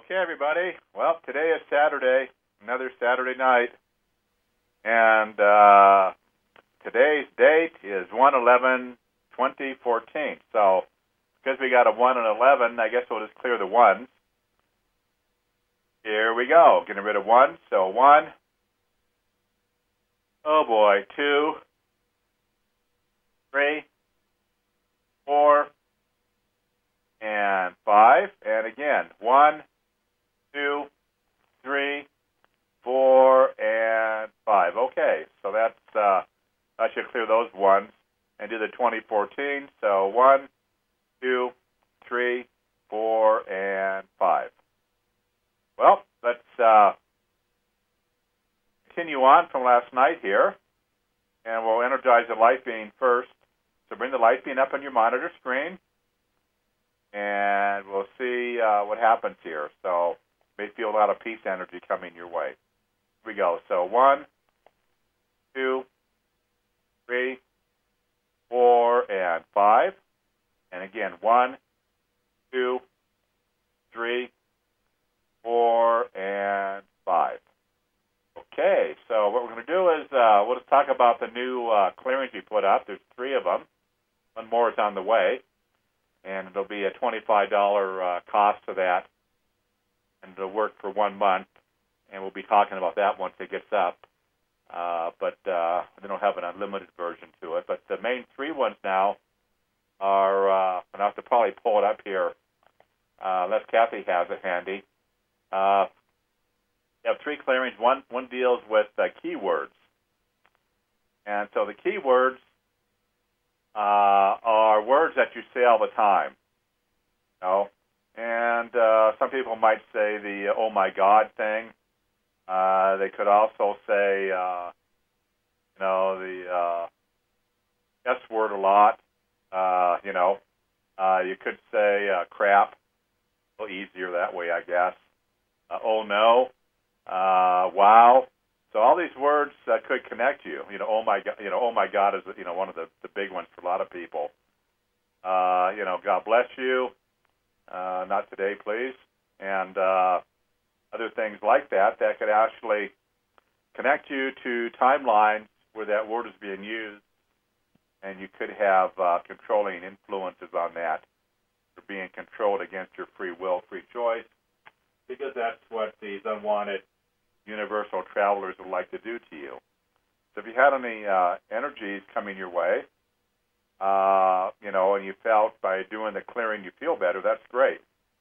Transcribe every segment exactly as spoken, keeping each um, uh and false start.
Okay, everybody. Well, today is Saturday, another Saturday night, and uh, today's date is one eleven twenty fourteen. So, because we got a one and eleven, I guess we'll just clear the ones. Here we go. Getting rid of one. So one. Oh boy. Two. Three. Four. And five. And again. One. Two. Three. Four. And five. Okay. So that's, uh, I should clear those ones and do the twenty fourteen. So one, two, three, four, and five. Well, let's uh, continue on from last night here, and we'll energize the light beam first. So bring the light beam up on your monitor screen, and we'll see uh, what happens here. So you may feel a lot of peace energy coming your way. Here we go. So one, two, three, four, and five. And again, one, two, three, four, and five. Okay, so what we're going to do is uh, we'll just talk about the new uh, clearings we put up. There's three of them. One more is on the way, and it'll be a twenty-five dollars uh, cost to that, and it'll work for one month, and we'll be talking about that once it gets up. Uh, but uh, they don't have an unlimited version to it. But the main three ones now are, uh, and I'll have to probably pull it up here, uh, unless Kathy has it handy. Uh, you have three clearings. One one deals with uh, keywords. And so the keywords uh, are words that you say all the time. You know? And uh, some people might say the uh, oh my God thing. Uh, they could also say, uh, you know, the uh, S word a lot. Uh, you know, uh, you could say uh, crap. A little easier that way, I guess. Uh, oh no, uh, wow. So all these words uh, could connect you. You know, oh my God. You know, oh my God is you know one of the, the big ones for a lot of people. Uh, you know, God bless you. Uh, not today, please. And uh, other things like that that could actually connect you to timelines where that word is being used, and you could have uh, controlling influences on that, or being controlled against your free will, free choice, because that's what these unwanted universal travelers would like to do to you. So if you had any uh, energies coming your way, uh, you know, and you felt by doing the clearing you feel better, that's great.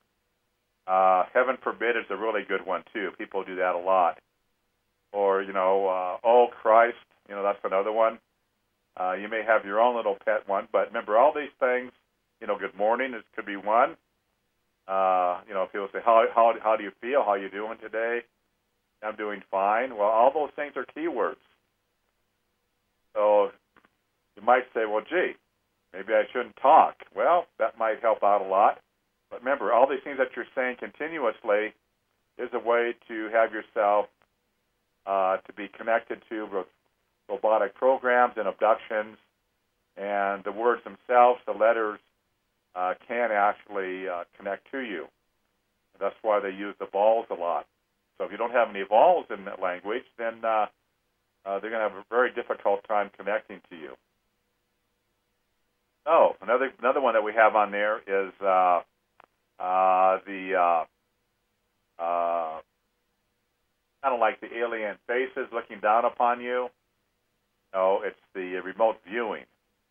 Uh, heaven forbid is a really good one, too. People do that a lot. Or, you know, uh, oh, Christ, you know, that's another one. Uh, you may have your own little pet one, but remember all these things, you know, good morning is, could be one. Uh, you know, people say, how, how, how do you feel? How are you doing today? I'm doing fine. Well, all those things are keywords. So you might say, well, gee, maybe I shouldn't talk. Well, that might help out a lot. But remember, all these things that you're saying continuously is a way to have yourself uh, to be connected to ro- robotic programs and abductions, and the words themselves, the letters, uh, can actually uh, connect to you. That's why they use the vowels a lot. So if you don't have any vowels in that language, then uh, uh, they're going to have a very difficult time connecting to you. Oh, another another one that we have on there is uh, uh, the uh, uh, kind of like the alien faces looking down upon you. No, it's the remote viewing.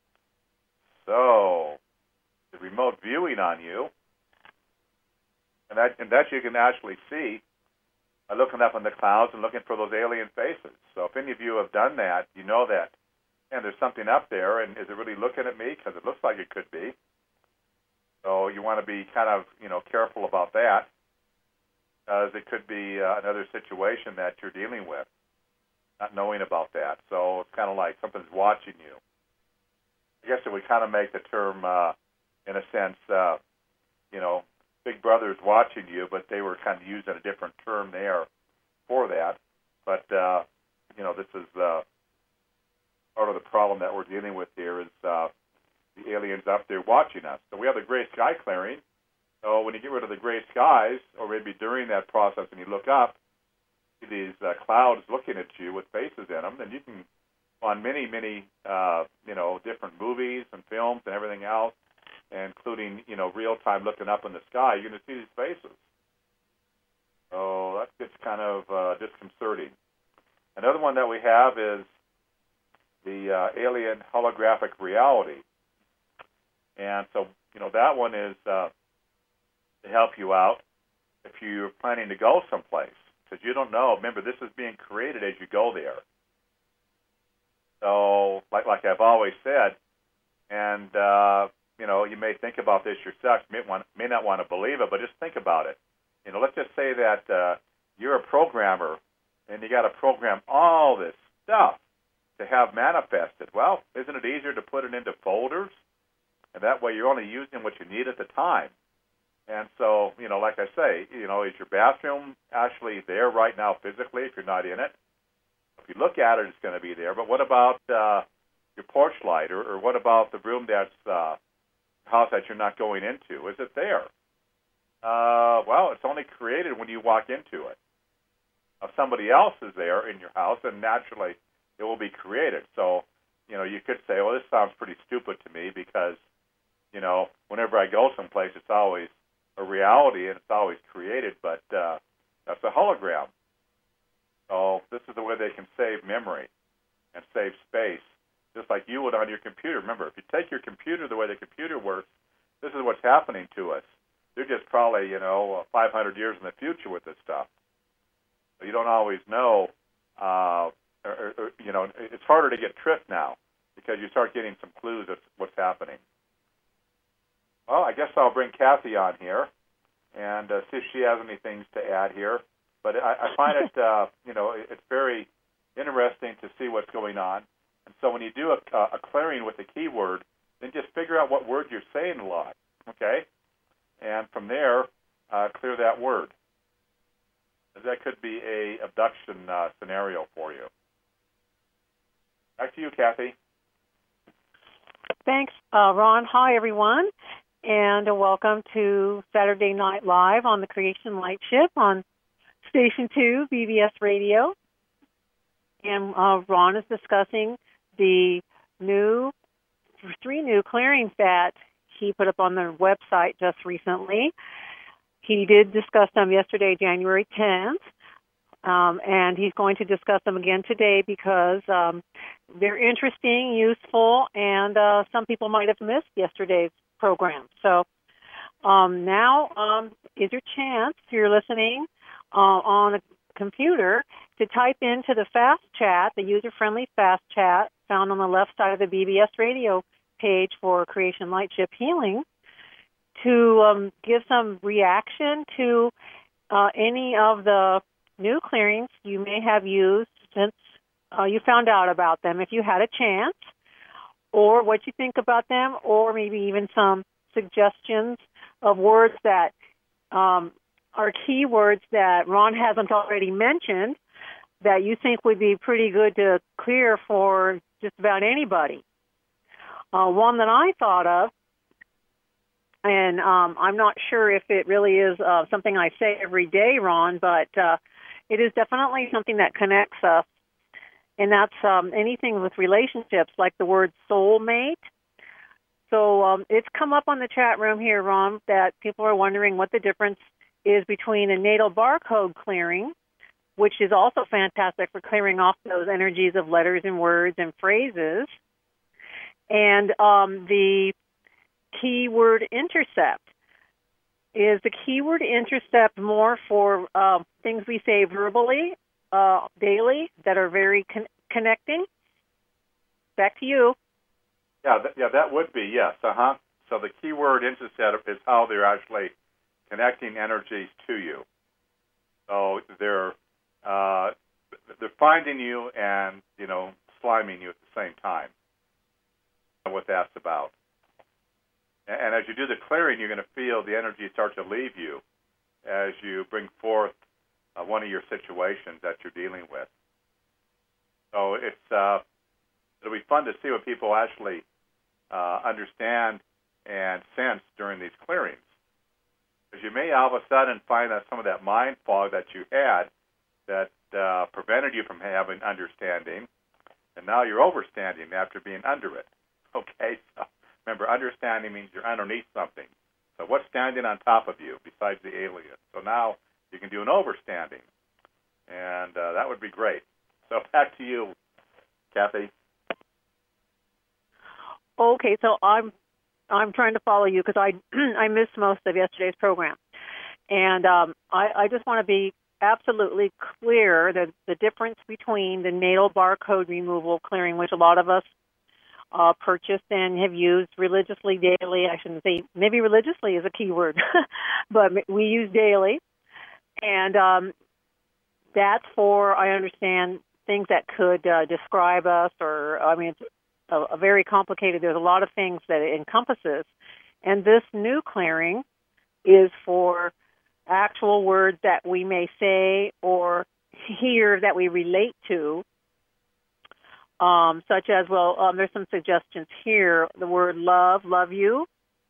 So the remote viewing on you, and that and that you can actually see by looking up in the clouds and looking for those alien faces. So if any of you have done that, you know that, and there's something up there, and is it really looking at me? Because it looks like it could be. So you want to be kind of, you know, careful about that, because it could be uh, another situation that you're dealing with, not knowing about that. So it's kind of like something's watching you. I guess it would kind of make the term, uh, in a sense, uh, you know, Big Brother is watching you, but they were kind of using a different term there for that. But, uh, you know, this is uh, part of the problem that we're dealing with here is uh, the aliens up there watching us. So we have the gray sky clearing, So when you get rid of the gray skies, or maybe during that process and you look up, see these uh, clouds looking at you with faces in them, then you can, on many, many, uh, you know, different movies and films and everything else, including, you know, real-time looking up in the sky, you're going to see these faces. So that gets kind of uh, disconcerting. Another one that we have is the uh, alien holographic reality. And so, you know, that one is uh, to help you out if you're planning to go someplace, because you don't know. Remember, this is being created as you go there. So, like like I've always said, and, uh, you know, you may think about this yourself. You may, want, may not want to believe it, but just think about it. You know, let's just say that uh, you're a programmer, and you got to program all this stuff to have manifested. Well, isn't it easier to put it into folders? And that way you're only using what you need at the time. And so, you know, like I say, you know, is your bathroom actually there right now physically if you're not in it? If you look at it, it's going to be there. But what about uh, your porch light, or, or what about the room that's uh, house that you're not going into? Is it there? Uh, well, it's only created when you walk into it. If somebody else is there in your house, then naturally it will be created. So, you know, you could say, well, this sounds pretty stupid to me because, you know, whenever I go someplace, it's always a reality and it's always created, but uh, that's a hologram. So this is the way they can save memory and save space, just like you would on your computer. Remember, if you take your computer the way the computer works, this is what's happening to us. They're just probably, you know, five hundred years in the future with this stuff. So you don't always know, uh, or, or, you know, it's harder to get tricked now because you start getting some clues of what's happening. Well, I guess I'll bring Kathy on here and uh, see if she has any things to add here. But I, I find it, uh, you know, it's very interesting to see what's going on. And so when you do a, a clearing with a keyword, then just figure out what word you're saying a lot, okay? And from there, uh, clear that word. That could be a abduction uh, scenario for you. Back to you, Kathy. Thanks, uh, Ron. Hi, everyone, and uh, welcome to Saturday Night Live on the Creation Light Ship on Station two, B B S Radio. And uh, Ron is discussing the new, three new clearings that he put up on the website just recently. He did discuss them yesterday, January tenth, um, and he's going to discuss them again today because um, they're interesting, useful, and uh, some people might have missed yesterday's program. So um, now um, is your chance, if you're listening uh, on a computer, to type into the fast chat, the user-friendly fast chat found on the left side of the B B S radio page for Creation Lightship Healing, to um, give some reaction to uh, any of the new clearings you may have used since uh, you found out about them, if you had a chance, or what you think about them, or maybe even some suggestions of words that um, are keywords that Ron hasn't already mentioned that you think would be pretty good to clear for just about anybody. Uh, one that I thought of, and um, I'm not sure if it really is uh, something I say every day, Ron, but uh, it is definitely something that connects us, and that's um, anything with relationships, like the word soulmate. So um, it's come up on the chat room here, Ron, that people are wondering what the difference is between a natal barcode clearing, which is also fantastic for clearing off those energies of letters and words and phrases, and um, the keyword intercept. Is the keyword intercept more for uh, things we say verbally, uh, daily, that are very con- connecting? Back to you. Yeah, th- yeah, that would be, yes, uh-huh. So the keyword intercept is how they're actually connecting energies to you. So they're uh, they're finding you and, you know, sliming you at the same time. That's what that's about. And as you do the clearing, you're going to feel the energy start to leave you as you bring forth uh, one of your situations that you're dealing with. So it's uh, it'll be fun to see what people actually uh, understand and sense during these clearings. Because you may all of a sudden find that some of that mind fog that you had that uh, prevented you from having understanding, and now you're overstanding after being under it. Okay? So remember, understanding means you're underneath something. So what's standing on top of you besides the alien? So now you can do an overstanding, and uh, that would be great. So back to you, Kathy. Okay, so I'm I'm trying to follow you because I I missed most of yesterday's program, and um, I, I just want to be absolutely clear that the difference between the natal barcode removal clearing, which a lot of us uh, purchased and have used religiously daily. I shouldn't say maybe religiously is a key word, but we use daily, and um, that's for, I understand, things that could uh, describe us, or I mean, it's a, a very complicated. There's a lot of things that it encompasses, and this new clearing is for actual words that we may say or hear that we relate to, um, such as, well, um, there's some suggestions here. The word love, love you,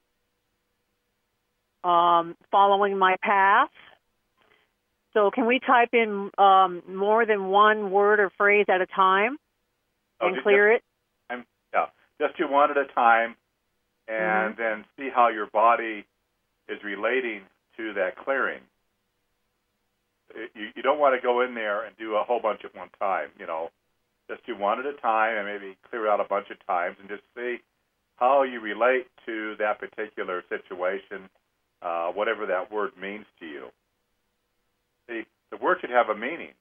um, following my path. So can we type in um, more than one word or phrase at a time and oh, clear just, it? I'm, yeah, just do one at a time, and Mm-hmm. then see how your body is relating to that clearing. You, you don't want to go in there and do a whole bunch at one time. You know, just do one at a time and maybe clear out a bunch of times and just see how you relate to that particular situation, uh, whatever that word means to you. See, the word should have a meaning.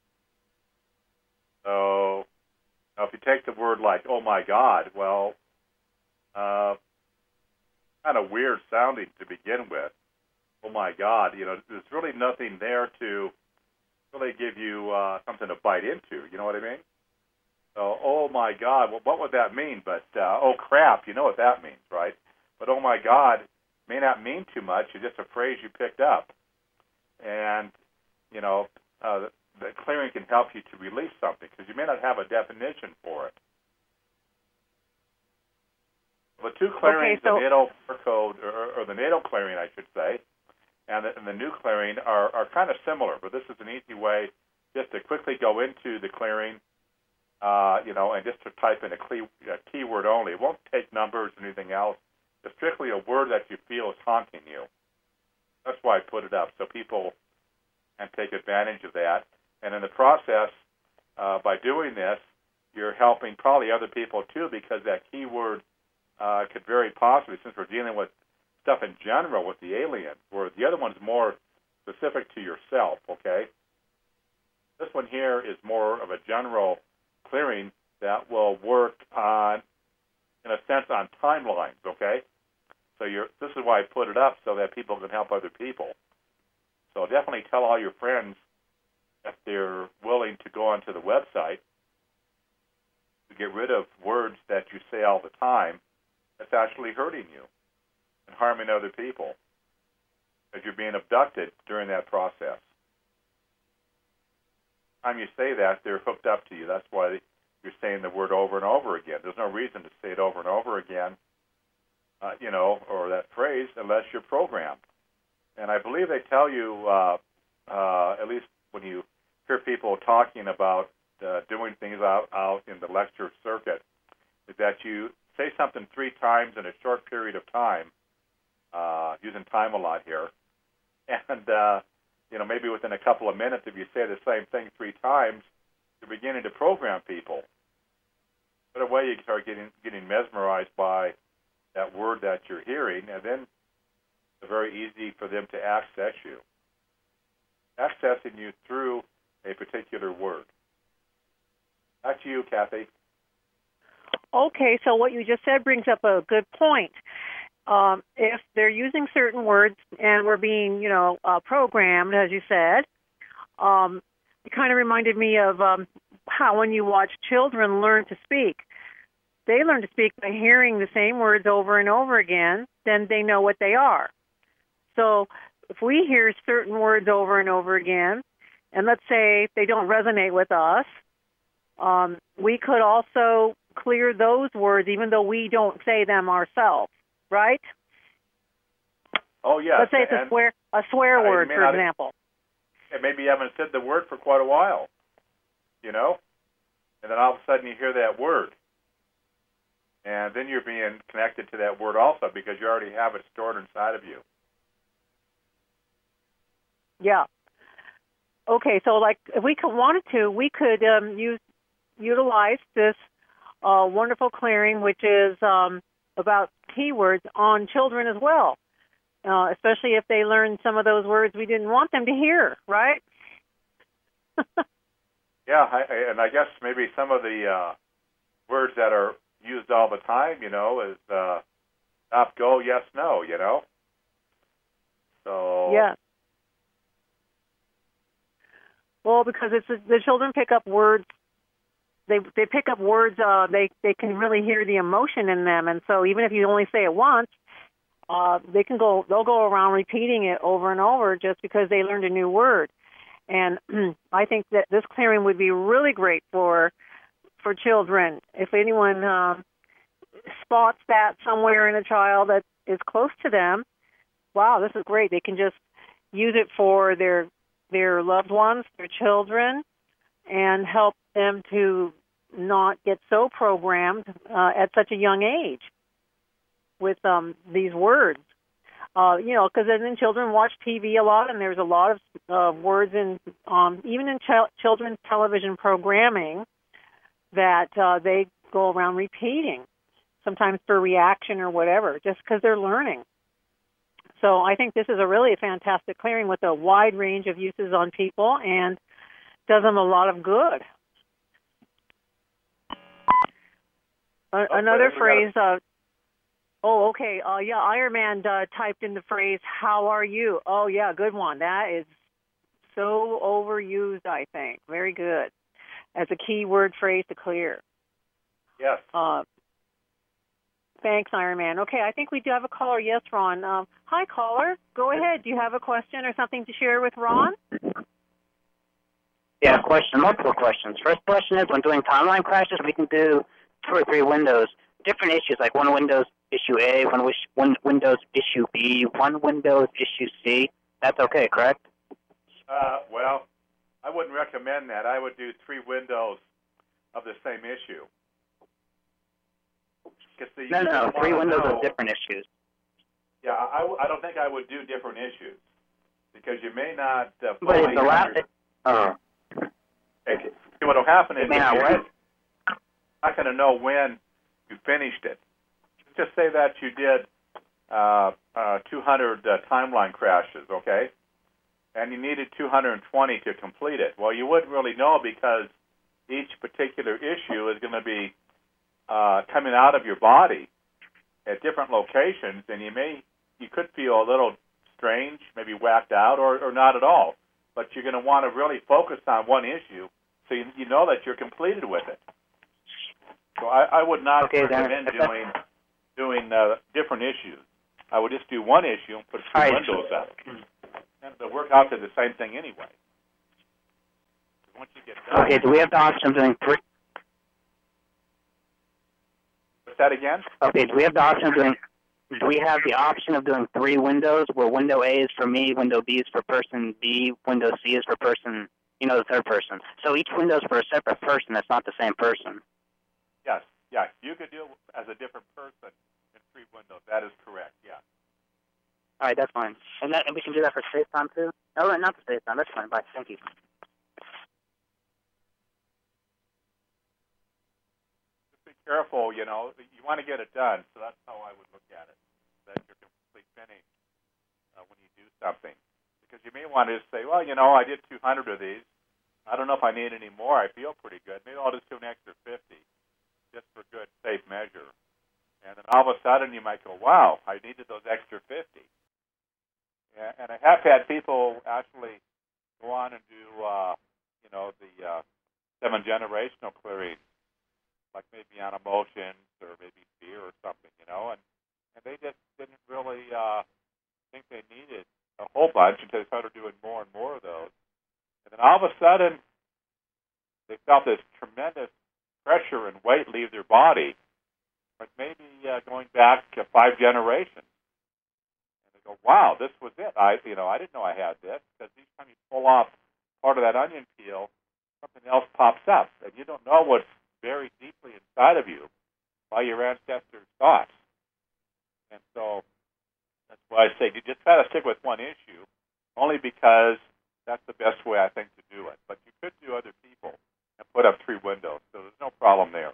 So, now if you take the word like, oh my God, well, uh, kind of weird sounding to begin with. Oh my God, you know, there's really nothing there to really give you uh, something to bite into, you know what I mean? So, oh my God, well, what would that mean? But, uh, oh crap, you know what that means, right? But oh my God may not mean too much, it's just a phrase you picked up. And, you know, uh, the clearing can help you to release something, because you may not have a definition for it. The two clearings, Okay, so, the natal barcode, or, or the natal clearing, I should say, and the, and the new clearing are, are kind of similar, but this is an easy way just to quickly go into the clearing, uh, you know, and just to type in a, key, a keyword only. It won't take numbers or anything else. It's strictly a word that you feel is haunting you. That's why I put it up, so people can take advantage of that. And in the process, uh, by doing this, you're helping probably other people too, because that keyword uh, could very possibly, since we're dealing with stuff in general with the alien, where the other one's more specific to yourself, okay? This one here is more of a general clearing that will work on, in a sense, on timelines, okay? So you're, this is why I put it up, so that people can help other people. So definitely tell all your friends, if they're willing to go onto the website, to get rid of words that you say all the time that's actually hurting you and harming other people, because you're being abducted during that process. Time you say that, they're hooked up to you. That's why you're saying the word over and over again. There's no reason to say it over and over again, uh, you know, or that phrase, unless you're programmed. And I believe they tell you, uh, uh, at least when you hear people talking about uh, doing things out, out in the lecture circuit, is that you say something three times in a short period of time, uh, using time a lot here, and uh, you know, maybe within a couple of minutes, if you say the same thing three times, you're beginning to program people. But away you start getting getting mesmerized by that word that you're hearing, and then it's very easy for them to access you, accessing you through a particular word. Back to you, Kathy. Okay, so what you just said brings up a good point. Um, if they're using certain words and we're being, you know, uh, programmed, as you said, um, it kind of reminded me of um, how when you watch children learn to speak, they learn to speak by hearing the same words over and over again, then they know what they are. So if we hear certain words over and over again, and let's say they don't resonate with us, um, we could also clear those words even though we don't say them ourselves, right? Oh, yes. Let's say it's and, a swear a swear uh, word, for not, example. And maybe you haven't said the word for quite a while, you know? And then all of a sudden you hear that word. And then you're being connected to that word also because you already have it stored inside of you. Yeah. Okay, so like if we could, wanted to, we could um, use utilize this uh, wonderful clearing, which is um, about keywords on children as well, uh, especially if they learn some of those words we didn't want them to hear, right? Yeah, I, I- and I guess maybe some of the uh, words that are used all the time, you know, is uh, stop, go, yes, no, you know? So... Yeah. Well, because it's the children pick up words. They they pick up words. Uh, they they can really hear the emotion in them, and so even if you only say it once, uh, they can go. They'll go around repeating it over and over just because they learned a new word. And I think that this clearing would be really great for for children. If anyone um, spots that somewhere in a child that is close to them, wow, this is great. They can just use it for their their loved ones, their children, and help them to not get so programmed uh, at such a young age with um, these words. Uh, you know, because then children watch T V a lot, and there's a lot of uh, words in, um, even in ch- children's television programming that uh, they go around repeating, sometimes for reaction or whatever, just because they're learning. So I think this is a really fantastic clearing with a wide range of uses on people and does them a lot of good. Uh, Oh, another we phrase, uh, oh, okay, uh, yeah, Iron Man uh, typed in the phrase, how are you? Oh, yeah, good one. That is so overused, I think. Very good. As a key word phrase to clear. Yes. Uh, Thanks, Iron Man. Okay, I think we do have a caller. Yes, Ron. Um, hi, caller. Go ahead. Do you have a question or something to share with Ron? Yeah, question, multiple questions. First question is, when doing timeline crashes, we can do two or three windows, different issues, like one Windows issue A, one, wish, one Windows issue B, one Windows issue C. That's okay, correct? Uh, well, I wouldn't recommend that. I would do three windows of the same issue. The, No, no, no, three windows know, of different issues. Yeah, I, I don't think I would do different issues because you may not uh, But fully it's the last... under- Oh. Okay. See, what will happen is It may not you're work. not going to know when you finished it. Just say that you did uh, uh, two hundred uh, timeline crashes, okay? And you needed two hundred twenty to complete it. Well, you wouldn't really know because each particular issue is going to be uh, coming out of your body at different locations, and you may you could feel a little strange, maybe whacked out, or, or not at all. But you're going to want to really focus on one issue so you, you know that you're completed with it. So I, I would not Okay, recommend then, doing doing uh, different issues. I would just do one issue and put two All right. windows up. And they'll work out to the same thing anyway. Once you get done, Okay, do we have the option of doing three? what's that again? Okay, do we have the option of doing... Do we have the option of doing three windows where window A is for me, window B is for person B, window C is for person, you know, the third person. So each window is for a separate person that's not the same person. Yes, yeah. You could do it as a different person in three windows. That is correct, yeah. All right, that's fine. And, that, and we can do that for space time too? Oh, not for space time. That's fine. Bye. Thank you. Just be careful, you know. You want to get it done, so that's how I would look at it, that you're completely finished uh, when you do something. Because you may want to just say, well, you know, I did two hundred of these. I don't know if I need any more. I feel pretty good. Maybe I'll just do an extra fifty just for good, safe measure. And then all of a sudden you might go, wow, I needed those extra fifty. Yeah, and I have had people actually go on and do, uh, you know, the uh, seven generational clearings, like maybe on emotions or maybe fear or something, you know, and, and they just didn't really uh, think they needed a whole bunch until they started doing more and more of those. And then all of a sudden, they felt this tremendous pressure and weight leave their body, like maybe uh, going back to five generations. And they go, wow, this was it. I, you know, I didn't know I had this, because each time you pull off part of that onion peel, something else pops up, and you don't know what's buried deeply inside of you by your ancestors' thoughts. And so that's why I say you just try to stick with one issue, only because that's the best way, I think, to do it. But you could do other people and put up three windows, so there's no problem there.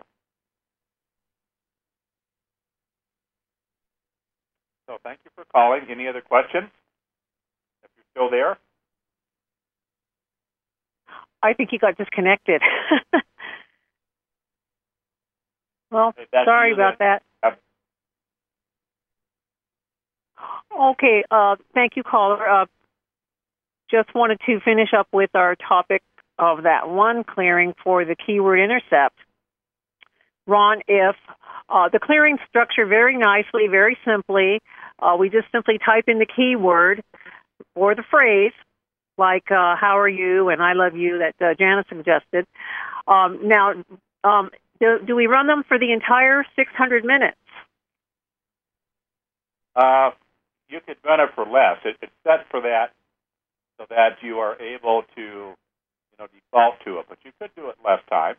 So thank you for calling. Any other questions? If you're still there? I think he got disconnected. Well, Hey, that's sorry you about then. that. Yep. Okay, uh, thank you, caller. Uh, just wanted to finish up with our topic of that one clearing for the keyword intercept. Ron, if uh, the clearing structure very nicely, very simply, uh, we just simply type in the keyword or the phrase, like uh, how are you and I love you that uh, Janice suggested. Um, now, um, do, do we run them for the entire six hundred minutes? Uh, you could run it for less. It, it's set for that so that you are able to, you know, default to it. But you could do it less time.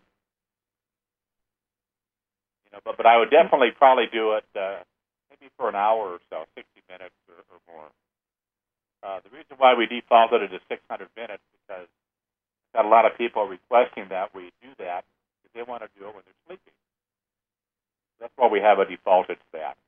You know, but, but I would definitely probably do it uh, maybe for an hour or so, sixty minutes or, or more. Uh, the reason why we defaulted it to six hundred minutes is because we've got a lot of people requesting that we do that because they want to do it when they're sleeping. That's why we have a defaulted to that.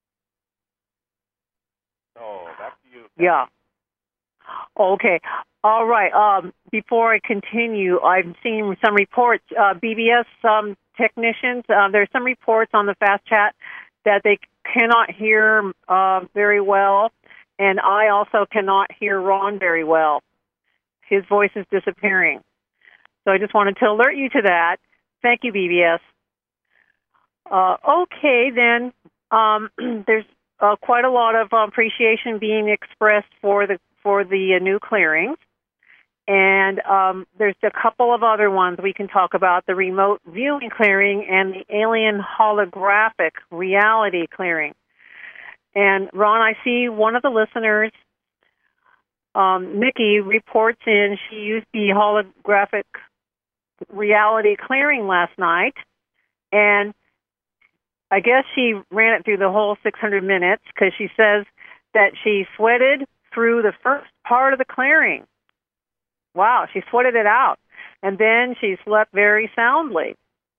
So back to you. Kathy. Yeah. Okay. All right. Um, before I continue, I've seen some reports. Uh, B B S um, technicians, uh, there's some reports on the Fast Chat that they cannot hear uh, very well, and I also cannot hear Ron very well. His voice is disappearing. So I just wanted to alert you to that. Thank you, B B S. Uh, okay, then um, there's uh, quite a lot of uh, appreciation being expressed for the for the uh, new clearings. And um, there's a couple of other ones we can talk about, the remote viewing clearing and the alien holographic reality clearing. And, Ron, I see one of the listeners, um, Nikki, reports in she used the holographic reality clearing last night, and I guess she ran it through the whole six hundred minutes because she says that she sweated through the first part of the clearing. Wow, she sweated it out. And then she slept very soundly.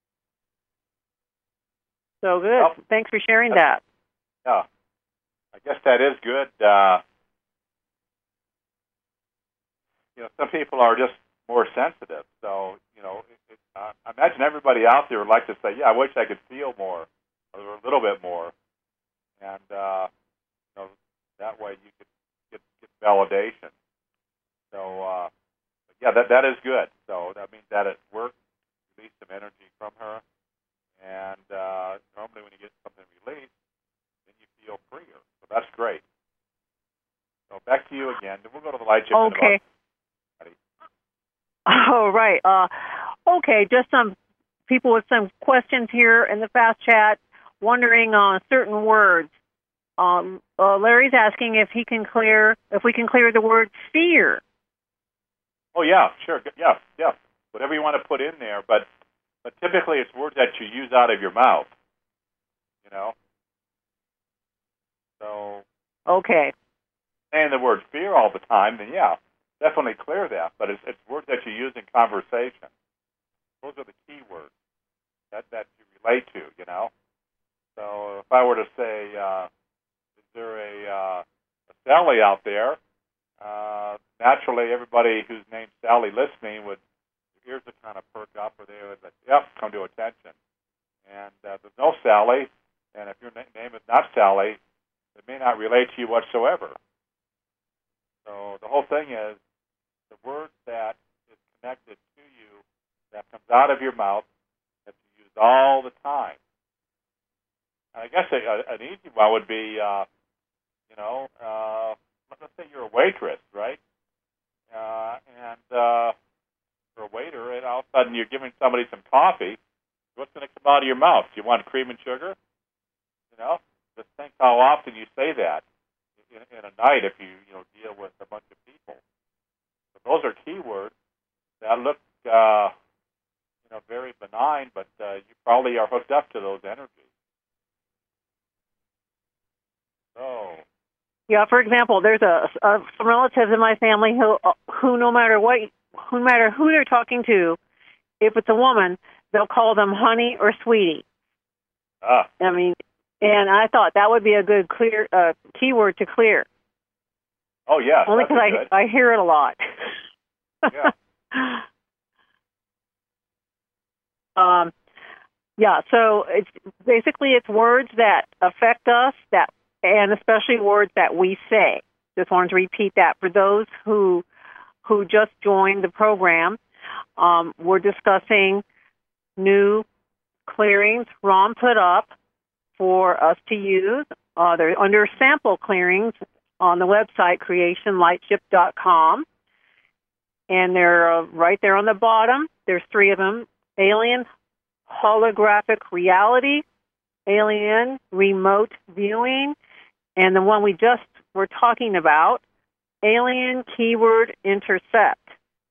So good. Well, thanks for sharing that. Yeah, I guess that is good. Uh, you know, some people are just more sensitive. So, you know, it, it, uh, I imagine everybody out there would like to say, yeah, I wish I could feel more or a little bit more. And, uh, you know, that way you could get, get validation. So, uh, yeah, that that is good. So that means that it worked, released some energy from her. And uh, normally when you get something released, then you feel freer. So that's great. So back to you again. Then we'll go to the light chip. Okay. Oh, right. Uh, okay, just some people with some questions here in the Fast Chat wondering on certain words. Um, uh, Larry's asking if he can clear, if we can clear the word fear. Oh, yeah, sure. Yeah, yeah. Whatever you want to put in there. But but typically it's words that you use out of your mouth, you know. So okay. Saying the word fear all the time, then, yeah, definitely clear that. But it's, it's words that you use in conversation. Those are the key words that, that you relate to, you know. So if I were to say, uh, is there a, uh, a Sally out there? Uh, naturally, everybody whose name's Sally listening would, ears would kind of perk up, or they would, like, yep, come to attention. And uh, there's no Sally, and if your na- name is not Sally, it may not relate to you whatsoever. So the whole thing is the word that is connected to you, that comes out of your mouth, that you use all the time. And I guess a, a, an easy one would be, uh, you know, uh, let's say you're a waitress, right? Uh, and uh, for a waiter, and all of a sudden you're giving somebody some coffee. What's going to come out of your mouth? Do you want cream and sugar? You know, just think how often you say that in, in a night if you you know deal with a bunch of people. But those are keywords that look uh, you know very benign, but uh, you probably are hooked up to those energies. So. Yeah, for example, there's a, a some relatives in my family who who no matter what, who, no matter who they're talking to, if it's a woman, they'll call them honey or sweetie. Ah. I mean, and I thought that would be a good clear uh, keyword to clear. Oh yeah, only because I I hear it a lot. Yeah. um, yeah. So it's basically it's words that affect us that. And especially words that we say. Just wanted to repeat that for those who who just joined the program. Um, we're discussing new clearings Ron put up for us to use. Uh, they're under sample clearings on the website creation lightship dot com, and they're uh, right there on the bottom. There's three of them: alien holographic reality, alien remote viewing, and the one we just were talking about, alien keyword intercept.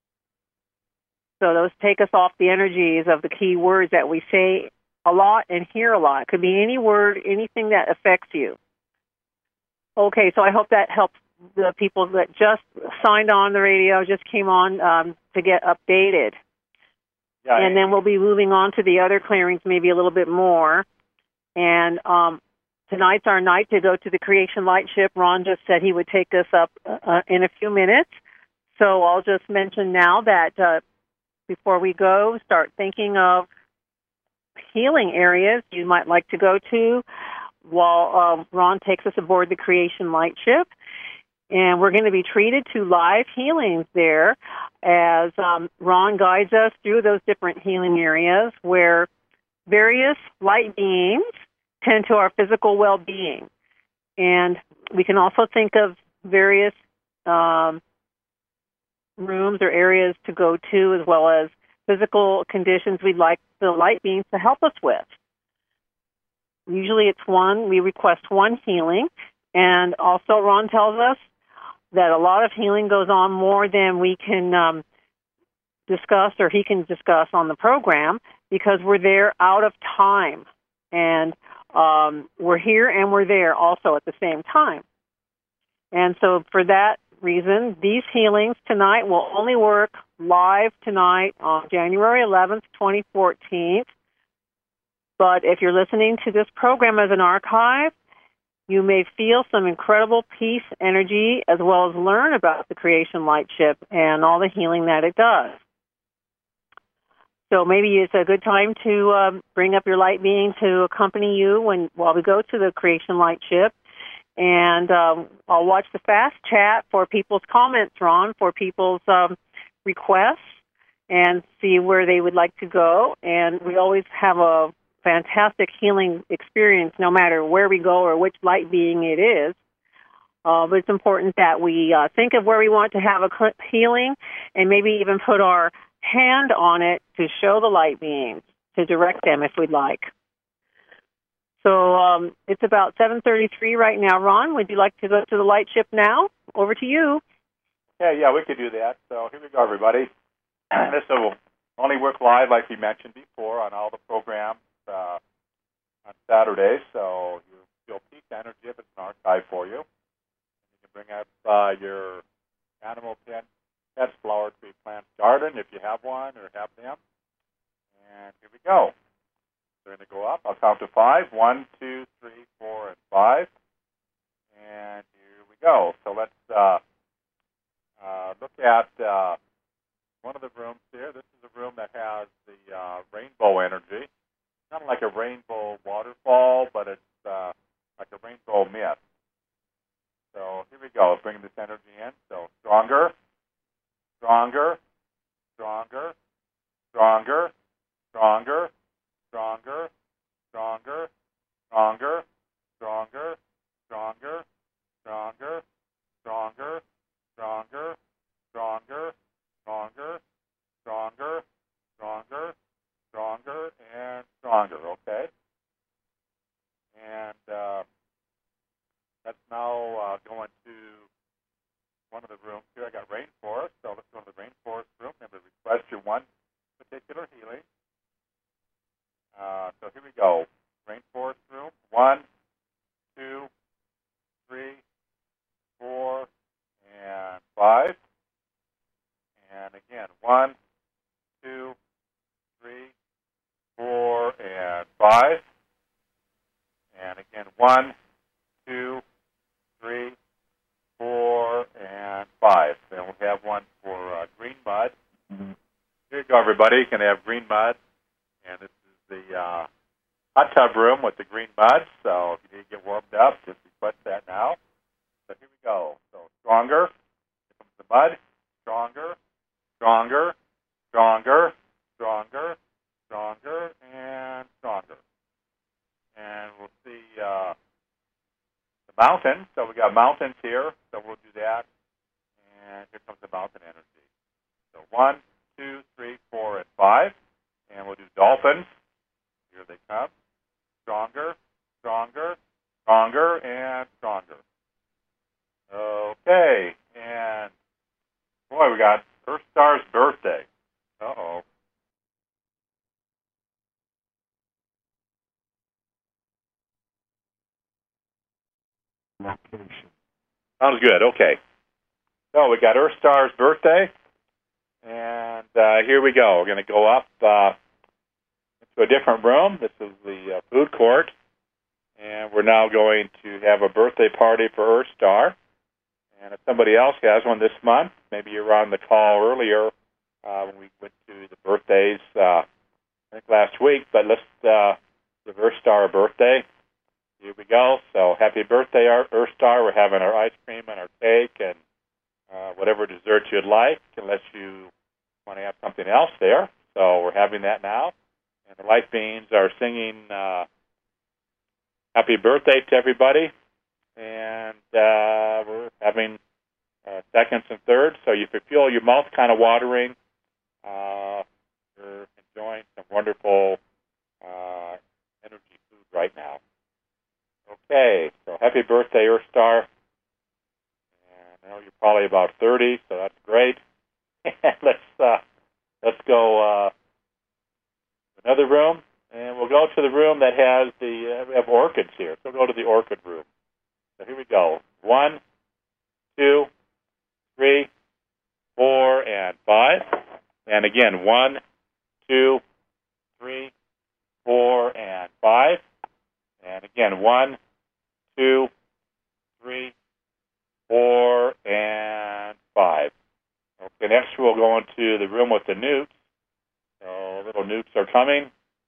So those take us off the energies of the key words that we say a lot and hear a lot. It could be any word, anything that affects you. Okay, so I hope that helps the people that just signed on the radio, just came on um, to get updated. Yeah, and then we'll be moving on to the other clearings maybe a little bit more. And um, tonight's our night to go to the Creation Light Ship. Ron just said he would take us up uh, in a few minutes. So I'll just mention now that uh, before we go, start thinking of healing areas you might like to go to while uh, Ron takes us aboard the Creation Light Ship. And we're going to be treated to live healings there as um, Ron guides us through those different healing areas where various light beings tend to our physical well-being. And we can also think of various um, rooms or areas to go to, as well as physical conditions we'd like the light beings to help us with. Usually it's one, we request one healing. And also Ron tells us that a lot of healing goes on more than we can um, discuss or he can discuss on the program because we're there out of time. And um, we're here and we're there also at the same time. And so for that reason, these healings tonight will only work live tonight on January eleventh, twenty fourteen. But if you're listening to this program as an archive, you may feel some incredible peace energy as well as learn about the Creation Light Ship and all the healing that it does. So maybe it's a good time to um, bring up your light being to accompany you when while we go to the Creation Light Ship. And um, I'll watch the fast chat for people's comments, Ron, for people's um, requests and see where they would like to go. And we always have a fantastic healing experience no matter where we go or which light being it is. Uh, but it's important that we uh, think of where we want to have a healing and maybe even put our hand on it to show the light beings, to direct them if we'd like. So um, it's about seven thirty-three right now. Ron, would you like to go to the light ship now? Over to you. Yeah, yeah, we could do that. So here we go, everybody. This will only work live, like we mentioned before, on all the programs uh, on Saturdays. So you feel peak energy if it's an archive for you. You can bring up uh, your animal pet, pets, flower, tree, plant, garden if you have one or have them. And here we go. We're going to go up. I'll count to five. One, two, three, four, and five. And here we go. So let's uh, uh, look at uh, one of the rooms here. This is a room that has the uh, rainbow energy. Kind of like a rainbow waterfall, but it's uh, like a rainbow mist. So here we go. Bring this energy in. So stronger, stronger, stronger, stronger, stronger, stronger, stronger, stronger, stronger, stronger, stronger, stronger, stronger, stronger, stronger, stronger, stronger, stronger, and stronger, okay? And uh, let's now uh, go into one of the rooms here. I got rainforest, so let's go to the rainforest room. Remember, request your one particular healing. Uh, so here we go. Rainforest room. One, two, three, four, and five. And again, one, two, three, four, and five. And again, one, two, three, four, and five. Then we have one for uh, green mud. Here you go, everybody. You can have green mud. And this is the uh, hot tub room with the green mud. So if you need to get warmed up, just request that now. So here we go. So stronger. Here comes the mud. Stronger, stronger, stronger, stronger, stronger, and stronger. And we'll see uh, the mountains. So we got mountains here. So we'll do that. And here comes the mountain energy. So one, two, three, four, and five. And we'll do dolphins. Here they come. Stronger, stronger, stronger, and stronger. Okay. And boy, we got Earth Star's birthday. Uh-oh. Location. Sounds good. Okay. So we got Earth Star's birthday. And uh, here we go. We're going to go up uh, into a different room. This is the uh, food court. And we're now going to have a birthday party for Earth Star. And if somebody else has one this month, maybe you were on the call earlier uh, when we went to the birthdays, uh, I think last week, but let's uh, give Earth Star a birthday. Here we go. So happy birthday, Earth Star. We're having our ice cream and our cake and uh, whatever dessert you'd like, unless you want to have something else there. So we're having that now. And the light beams are singing uh, happy birthday to everybody. And uh, we're having uh, seconds and thirds. So if you feel your mouth kind of watering, uh, you're enjoying some wonderful uh, energy food right now. Okay, so happy birthday, Earth Star. And I know you're probably about thirty, so that's great. let's uh, let's go uh, another room, and we'll go to the room that has the uh, we have orchids here. So we'll go to the orchid room. So here we go. One, two, three, four, and five. And again, one, two, three, four, and five. And again, one, two, three, four, and five. Okay, next we'll go into the room with the newts. So little newts are coming.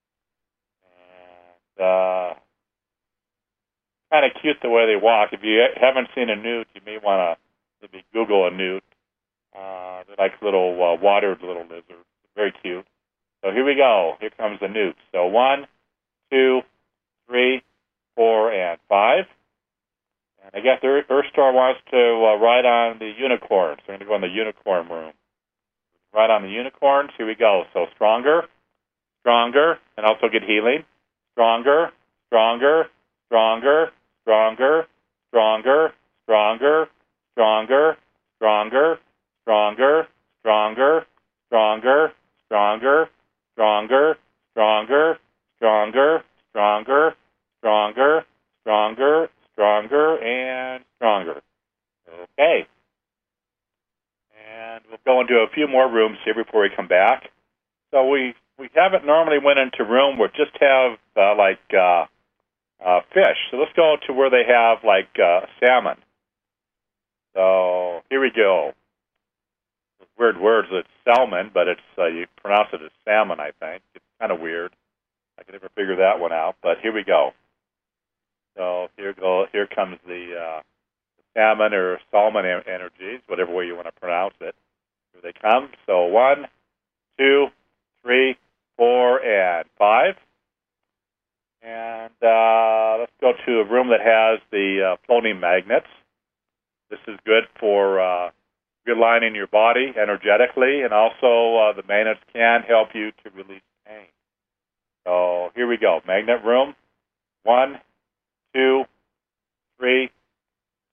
And uh, kind of cute the way they walk. If you haven't seen a newt, you may want to maybe Google a newt. Uh, they're like little uh, watered little lizards. Very cute. So here we go. Here comes the newt. So one, two, three, four, and five. And I guess the Earth Star wants to uh, ride on the unicorns. So we're going to go in the unicorn room. Ride on the unicorns. Here we go. So stronger, stronger, and also get healing. Stronger, stronger, stronger, stronger, stronger, stronger, stronger, stronger, stronger, stronger, stronger, stronger, stronger, stronger, stronger, stronger, stronger, stronger, stronger, and stronger. Okay. And we'll go into a few more rooms here before we come back. So we, we haven't normally went into a room where just have uh, like uh, uh, fish. So let's go to where they have like uh, salmon. So here we go. Weird words. It's salmon, but it's uh, you pronounce it as salmon, I think. It's kind of weird. I can never figure that one out, but here we go. So here go. Here comes the uh, salmon or salmon energies, whatever way you want to pronounce it. Here they come. So one, two, three, four, and five. And uh, let's go to a room that has the uh, floating magnets. This is good for uh, realigning your body energetically, and also uh, the magnets can help you to release pain. So here we go. Magnet room. One, two, three,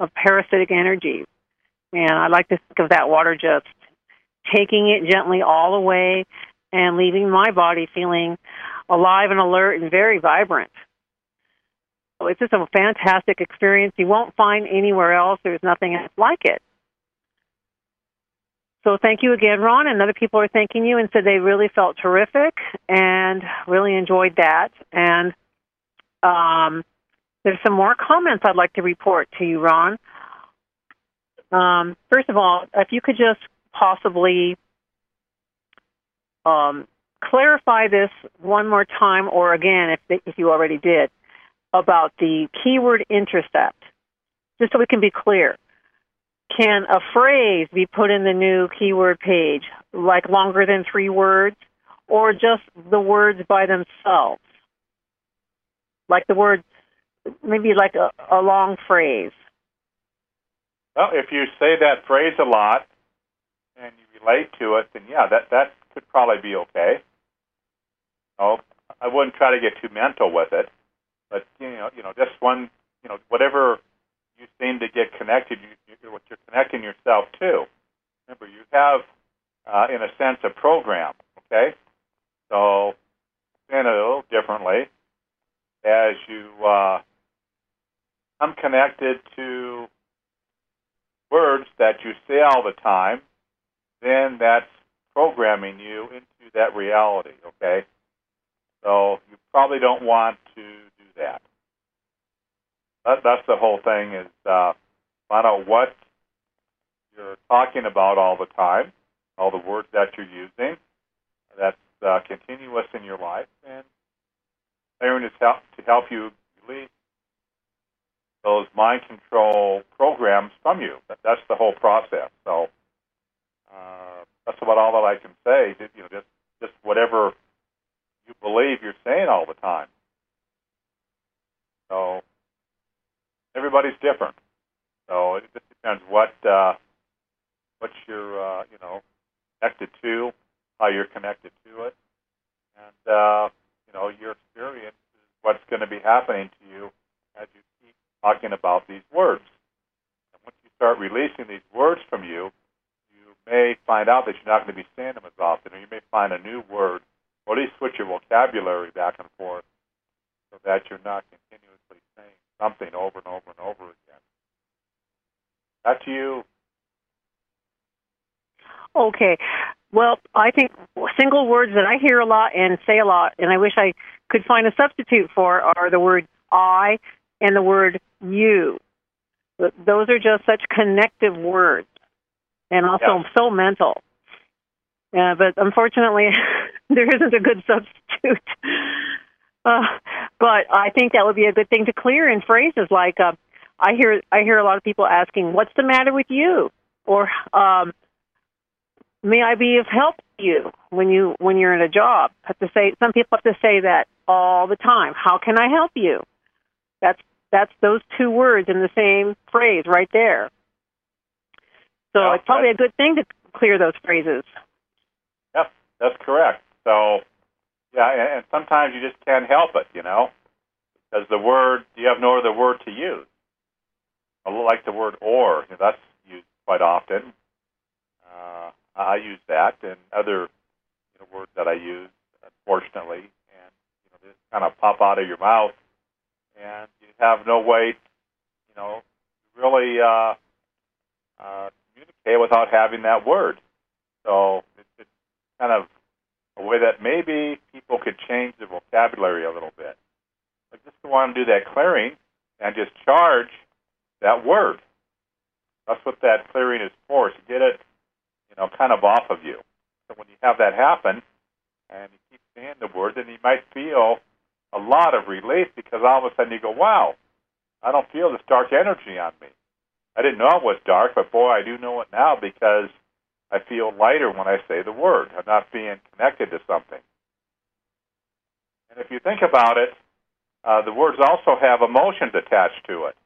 of parasitic energies. And I like to think of that water just taking it gently all away and leaving my body feeling alive and alert and very vibrant. So it's just a fantastic experience. You won't find anywhere else. There's nothing else like it. So thank you again, Ron, and other people are thanking you and said they really felt terrific and really enjoyed that. And um, there's some more comments I'd like to report to you, Ron. Um, first of all, if you could just possibly um, clarify this one more time, or again, if, if you already did, about the keyword intercept, just so we can be clear. Can a phrase be put in the new keyword page, like longer than three words, or just the words by themselves? Like the word, maybe like a, a long phrase. Well, if you say that phrase a lot and you relate to it, then yeah, that, that could probably be okay. Oh, I wouldn't try to get too mental with it, but you know, you know, just one, you know, whatever you seem to get connected, you, you, what you're connecting yourself to. Remember, you have, uh, in a sense, a program, okay? So, in a little differently, as you uh, come connected to words that you say all the time, then that's programming you into that reality, okay? So, you probably don't want to do that. That, that's the whole thing is uh, find out what you're talking about all the time, all the words that you're using. That's uh, continuous in your life. And Aaron is help, to help you release those mind control programs from you. That, that's the whole process. So uh, that's about all that I can say. You know, just, just whatever you believe you're saying all the time. So everybody's different, so it just depends what uh, what you're uh, you know connected to, how you're connected to it, and uh, you know your experience is what's going to be happening to you as you keep talking about these words. And once you start releasing these words from you, you may find out that you're not going to be saying them as often, or you may find a new word, or at least switch your vocabulary back and forth, so that you're not continuously saying something over and over and over again. Back to you. Okay. Well, I think single words that I hear a lot and say a lot, and I wish I could find a substitute for, are the word I and the word you. Those are just such connective words, and also yeah. so mental. Uh, but unfortunately, there isn't a good substitute. Uh, but I think that would be a good thing to clear in phrases like uh, I hear I hear a lot of people asking, "What's the matter with you?" or um, "May I be of help to you?" when you when you're in a job. Have to say some people have to say that all the time. How can I help you? That's that's those two words in the same phrase right there. So yeah, it's probably a good thing to clear those phrases. Yep, that's correct. So. Yeah, and sometimes you just can't help it, you know, because the word, you have no other word to use. Like the word or, you know, that's used quite often. Uh, I use that, and other you know, words that I use, unfortunately, and you know, they just kind of pop out of your mouth, and you have no way, you know, to really uh, uh, communicate without having that word. So it's, it's kind of a way that maybe people could change their vocabulary a little bit. Like just want to do that clearing and just charge that word. That's what that clearing is for, to get it, you know, kind of off of you. So when you have that happen and you keep saying the word, then you might feel a lot of relief because all of a sudden you go, wow, I don't feel this dark energy on me. I didn't know it was dark, but boy, I do know it now because I feel lighter when I say the word. I'm not being connected to something. And if you think about it, uh, the words also have emotions attached to it.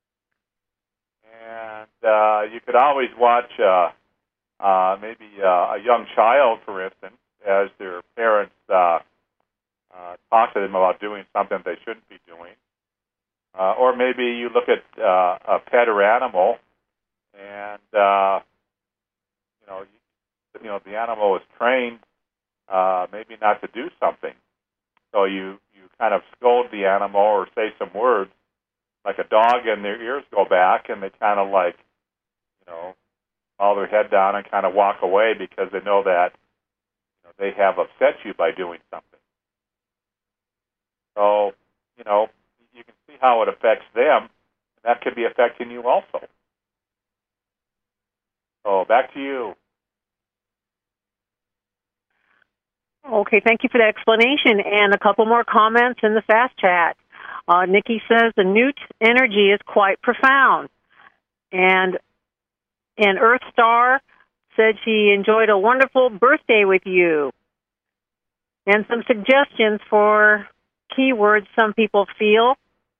And uh, you could always watch uh, uh, maybe uh, a young child, for instance, as their parents uh, uh, talk to them about doing something they shouldn't be doing. Uh, or maybe you look at uh, a pet or animal, and uh, you know, you, you know, the animal is trained uh, maybe not to do something. So you, you kind of scold the animal or say some words, like a dog, and their ears go back, and they kind of like, you know, haul their head down and kind of walk away because they know that you know, they have upset you by doing something. So, you know, you can see how it affects them. That could be affecting you also. So back to you. Okay, thank you for that explanation. And a couple more comments in the fast chat. Uh, Nikki says the newt energy is quite profound. And and Earth Star said she enjoyed a wonderful birthday with you. And some suggestions for keywords some people feel.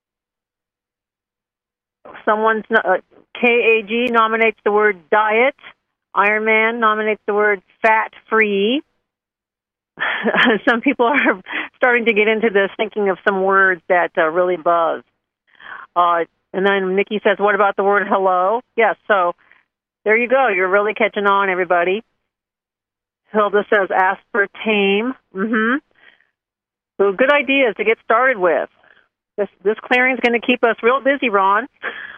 Someone's uh, K A G nominates the word diet. Iron Man nominates the word fat-free. Some people are starting to get into this, thinking of some words that uh, really buzz. Uh, and then Nikki says, what about the word hello? Yes, so there you go. You're really catching on, everybody. Hilda says aspartame. Mm-hmm. So good ideas to get started with. This this clearing's going to keep us real busy, Ron.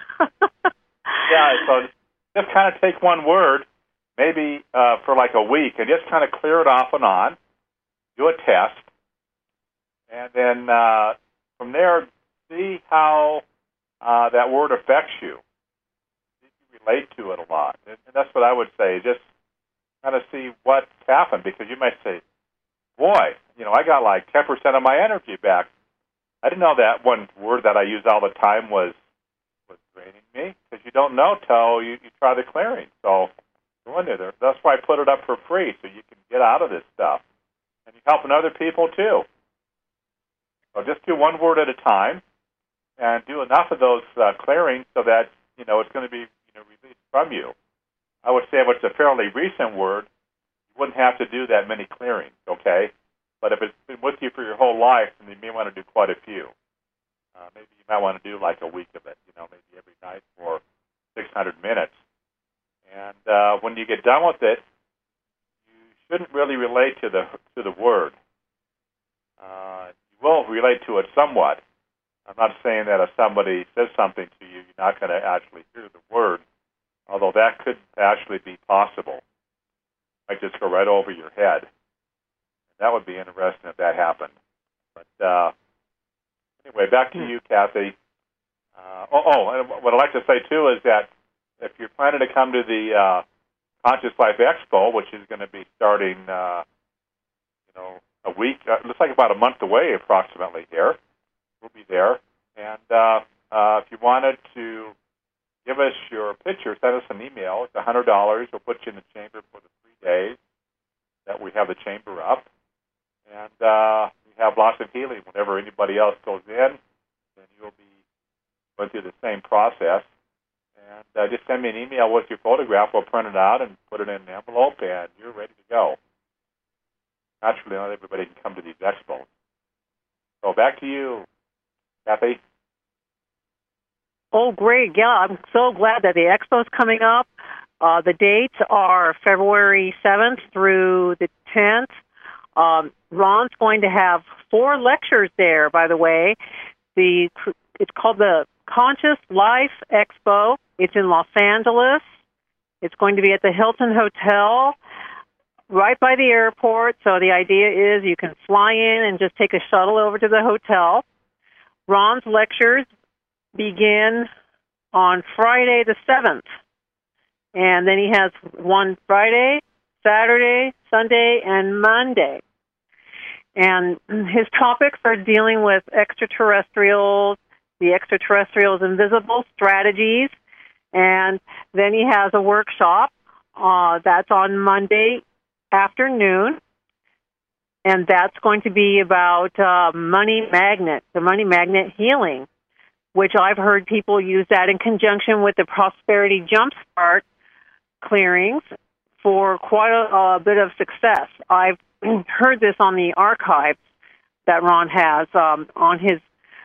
Yeah, so just kind of take one word, maybe uh, for like a week, and just kind of clear it off and on. Do a test, and then uh, from there, see how uh, that word affects you. See if you relate to it a lot. And that's what I would say. Just kind of see what's happened, because you might say, boy, you know, I got like ten percent of my energy back. I didn't know that one word that I use all the time was was draining me, because you don't know till you, you try the clearing. So go into there. That's why I put it up for free, so you can get out of this stuff. And you're helping other people, too. So just do one word at a time and do enough of those uh, clearings so that, you know, it's going to be you know, released from you. I would say if it's a fairly recent word, you wouldn't have to do that many clearings, okay? But if it's been with you for your whole life, then you may want to do quite a few. Uh, maybe you might want to do like a week of it, you know, maybe every night for six hundred minutes. And uh, when you get done with it, shouldn't really relate to the to the word. Uh, you will relate to it somewhat. I'm not saying that if somebody says something to you, you're not going to actually hear the word, although that could actually be possible. It might just go right over your head. That would be interesting if that happened. But uh, anyway, back to you, Kathy. Uh, oh, oh, and what I'd like to say, too, is that if you're planning to come to the uh, Conscious Life Expo, which is going to be starting, uh, you know, a week. Uh, looks like about a month away, approximately. Here, we'll be there. And uh, uh, if you wanted to give us your picture, send us an email. It's a hundred dollars. We'll put you in the chamber for the three days that we have the chamber up, and uh, we have lots of healing. Whenever anybody else goes in, then you'll be going through the same process. And uh, just send me an email with your photograph. We'll print it out and put it in an envelope, and you're ready to go. Naturally, not everybody can come to these expos. So back to you, Kathy. Oh, great. Yeah, I'm so glad that the expo's coming up. Uh, the dates are February seventh through the tenth. Um, Ron's going to have four lectures there, by the way. The It's called the Conscious Life Expo. It's in Los Angeles. It's going to be at the Hilton Hotel right by the airport. So the idea is you can fly in and just take a shuttle over to the hotel. Ron's lectures begin on Friday the seventh. And then he has one Friday, Saturday, Sunday, and Monday. And his topics are dealing with extraterrestrials, the extraterrestrials' invisible strategies. And then he has a workshop uh, that's on Monday afternoon. And that's going to be about uh, money magnet, the money magnet healing, which I've heard people use that in conjunction with the Prosperity Jumpstart clearings for quite a, a bit of success. I've heard this on the archives that Ron has um, on his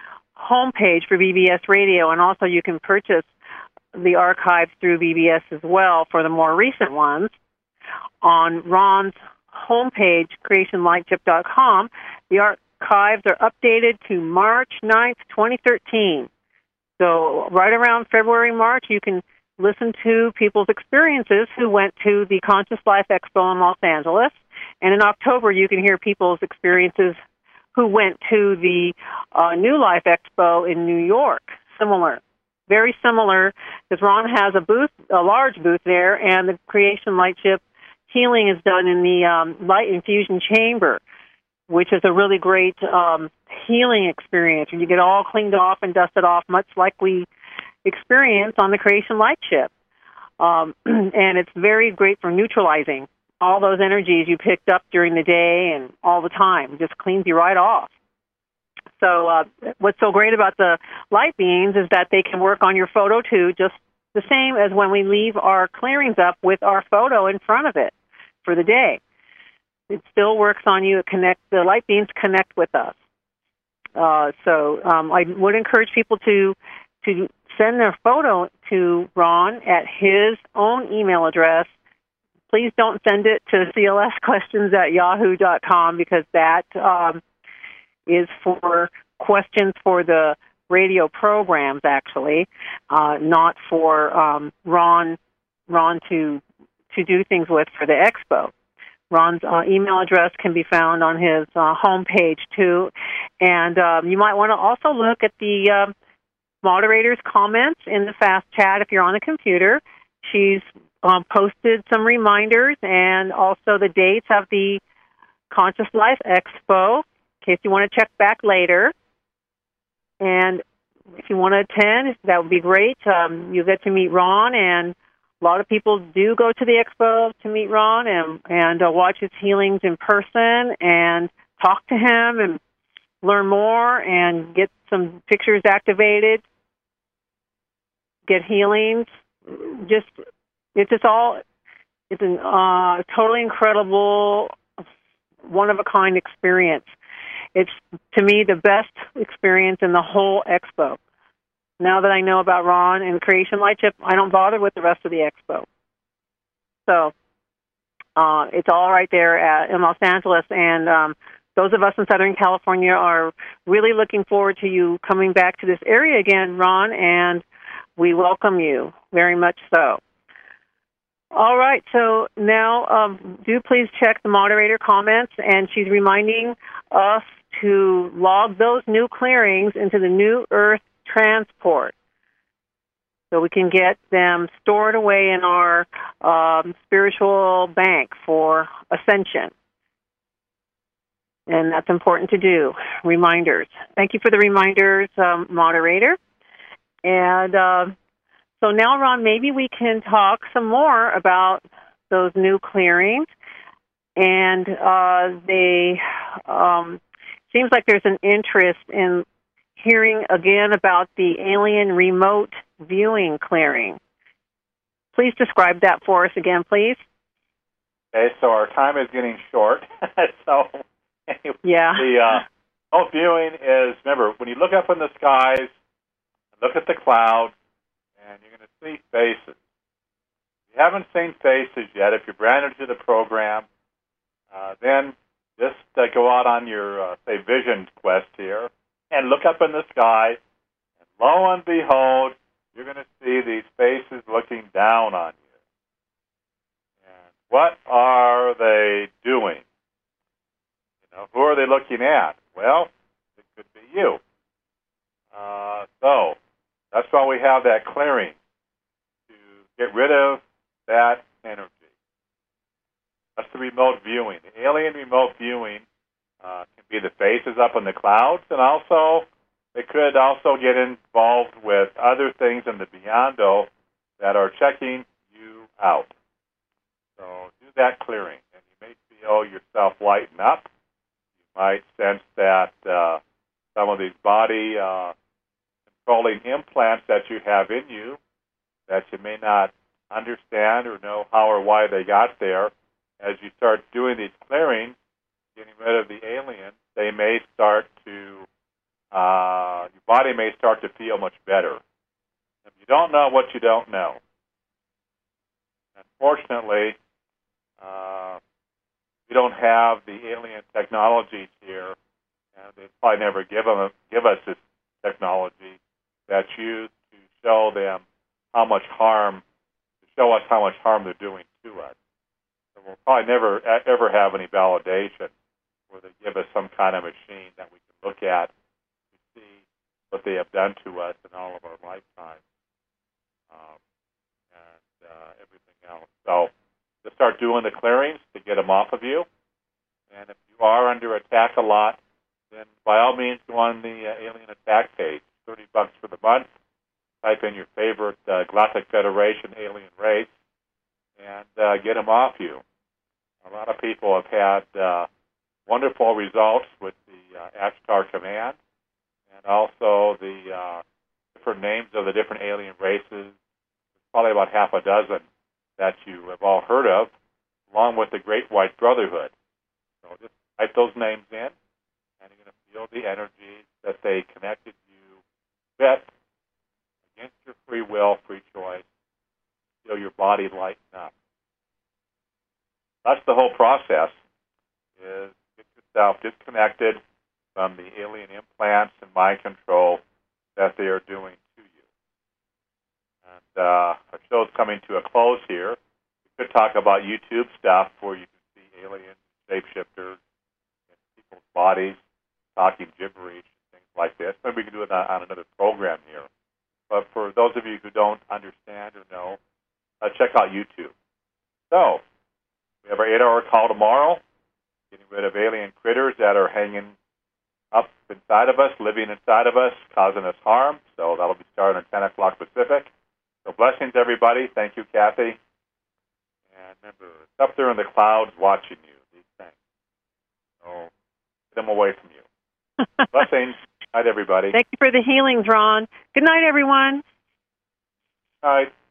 homepage for B B S Radio, and also you can purchase the archives through B B S as well for the more recent ones. On Ron's homepage, creation light ship dot com, the archives are updated to March ninth, twenty thirteen. So right around February, March, you can listen to people's experiences who went to the Conscious Life Expo in Los Angeles. And in October, you can hear people's experiences who went to the uh, New Life Expo in New York. Similar. Very similar, because Ron has a booth, a large booth there, and the Creation Lightship healing is done in the um, light infusion chamber, which is a really great um, healing experience. And you get all cleaned off and dusted off, much like we experience on the Creation Lightship. Um, and it's very great for neutralizing all those energies you picked up during the day and all the time. It just cleans you right off. So uh, what's so great about the light beams is that they can work on your photo, too, just the same as when we leave our clearings up with our photo in front of it for the day. It still works on you. It connects, the light beams connect with us. Uh, so um, I would encourage people to to send their photo to Ron at his own email address. Please don't send it to C L S questions at yahoo dot com, because that um, is for questions for the radio programs, actually, uh, not for um, Ron Ron to to do things with for the expo. Ron's uh, email address can be found on his uh, homepage, too. And um, you might want to also look at the uh, moderator's comments in the fast chat if you're on the computer. She's um, posted some reminders and also the dates of the Conscious Life Expo, in case you want to check back later. And if you want to attend, that would be great. Um, you'll get to meet Ron, and a lot of people do go to the expo to meet Ron and, and uh, watch his healings in person and talk to him and learn more and get some pictures activated, get healings. Just, it's just all, it's a uh, totally incredible, one-of-a-kind experience. It's, to me, the best experience in the whole expo. Now that I know about Ron and Creation Lightship, I don't bother with the rest of the expo. So uh, it's all right there at, in Los Angeles, and um, those of us in Southern California are really looking forward to you coming back to this area again, Ron, and we welcome you very much so. All right, so now um, do please check the moderator comments, and she's reminding us to log those new clearings into the New Earth Transport so we can get them stored away in our um, spiritual bank for ascension. And that's important to do. Reminders. Thank you for the reminders, um, moderator. And uh, so now, Ron, maybe we can talk some more about those new clearings. And uh, they um, seems like there's an interest in hearing again about the alien remote viewing clearing. Please describe that for us again, please. Okay, so our time is getting short. so anyway, yeah. the uh, remote viewing is, remember, when you look up in the skies, look at the clouds, and you're going to see faces. If you haven't seen faces yet, if you're brand new to the program, uh, then just uh, go out on your, uh, say, vision quest here, and look up in the sky, and lo and behold, you're going to see these faces looking down on you. And what are they doing? You know, who are they looking at? Well, it could be you. Uh, so that's why we have that clearing, to get rid of that energy. That's the remote viewing. The alien remote viewing Uh, can be the faces up in the clouds, and also it could also get involved with other things in the Beyond-O that are checking you out. So do that clearing, and you may feel yourself lighten up. You might sense that uh, some of these body uh, controlling implants that you have in you that you may not understand or know how or why they got there, as you start doing these clearings, getting rid of the alien, they may start to uh, your body may start to feel much better. If you don't know what you don't know. Unfortunately, uh, we don't have the alien technologies here, and they probably never give, them, give us this technology that's used to show them how much harm, to show us how much harm they're doing to us. So we'll probably never ever have any validation where they give us some kind of machine that we can look at to see what they have done to us in all of our lifetimes, um, and uh, everything else. So to start doing the clearings to get them off of you. And if you are under attack a lot, then by all means go on the uh, Alien Attack page. thirty bucks for the month. Type in your favorite uh, Galactic Federation alien race and uh, get them off you. A lot of people have had uh, wonderful results with the uh, Ashtar command and also the uh, different names of the different alien races. There's probably about half a dozen that you have all heard of, along with the Great White Brotherhood. So just type those names in, and you're going to feel the energies that they connected you with against your free will, free choice. Feel your body lighten up. That's the whole process, is get yourself disconnected from the alien implants and mind control that they are doing to you. And uh, our show's coming to a close here. We could talk about YouTube stuff where you can see aliens, shapeshifters, in people's bodies, talking gibberish, and things like this. Maybe we can do it on, on another program here. But for those of you who don't understand or know, uh, check out YouTube. So, we have our eight-hour call tomorrow, getting rid of alien critters that are hanging up inside of us, living inside of us, causing us harm. So that'll be starting at ten o'clock Pacific. So blessings, everybody. Thank you, Kathy. And remember, it's up there in the clouds watching you, these things. So get them away from you. Blessings. Good night, everybody. Thank you for the healings, Ron. Good night, everyone. All right.